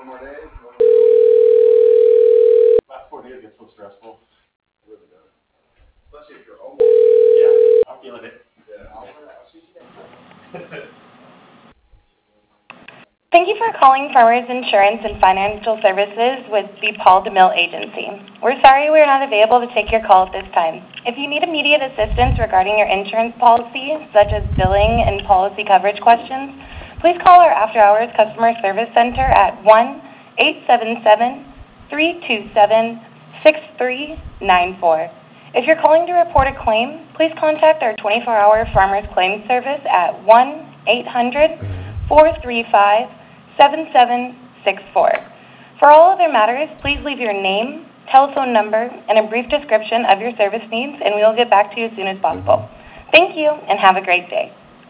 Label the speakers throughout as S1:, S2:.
S1: Last 4 days get so stressful. It really does. Especially if you're old. Yeah, I'm feeling it. Yeah, I'll see you next time.
S2: Thank you for calling Farmers Insurance and Financial Services with the Paul DeMille Agency. We're sorry we're not available to take your call at this time. If you need immediate assistance regarding your insurance policy, such as billing and policy coverage questions, please call our after-hours customer service center at 1-877-327-6394. If you're calling to report a claim, please contact our 24-hour Farmers Claims Service at 1-800-435-7764. For all other matters, please leave your name, telephone number, and a brief description of your service needs, and we will get back to you as soon as possible. Thank you, and have a great day.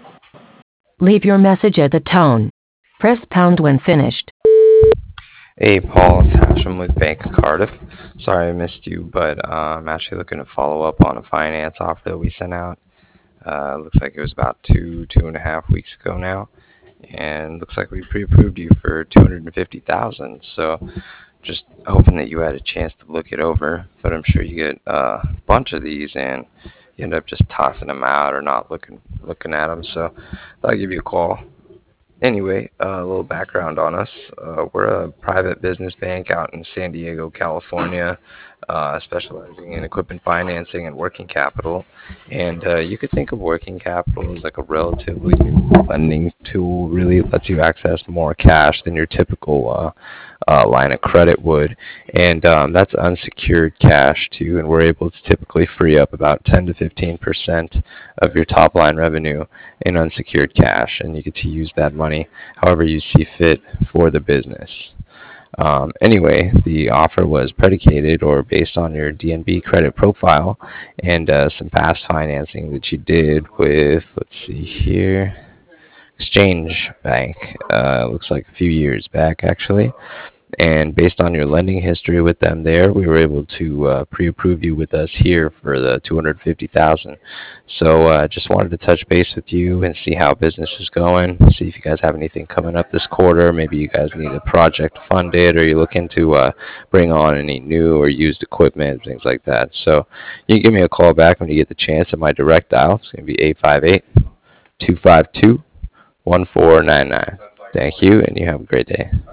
S3: Leave your message at the tone. Press pound when finished.
S4: Hey, Paul, it's Hashem with Bank of Cardiff. Sorry I missed you, but I'm actually looking to follow up on a finance offer that we sent out. Looks like it was about 2.5 weeks ago now. And looks like we pre-approved you for $250,000. So just hoping that you had a chance to look it over. But I'm sure you get a bunch of these and you end up just tossing them out or not looking at them. So I'll give you a call. Anyway, a little background on us. We're a private business bank out in San Diego, California, specializing in equipment financing and working capital. And you could think of working capital as like a relatively new lending tool. Really lets you access more cash than your typical line of credit would. And that's unsecured cash too. And we're able to typically free up about 10 to 15% of your top line revenue in unsecured cash. And you get to use that money however you see fit for the business. Anyway, the offer was predicated or based on your DNB credit profile and some past financing that you did with, let's see here, Exchange Bank. Looks like a few years back, actually. And based on your lending history with them there, we were able to pre-approve you with us here for the $250,000. So just wanted to touch base with you and see how business is going. See if you guys have anything coming up this quarter. Maybe you guys need a project funded, or you're looking to bring on any new or used equipment, things like that. So you can give me a call back when you get the chance at my direct dial. It's going to be 858-252-1499. Thank you, and you have a great day.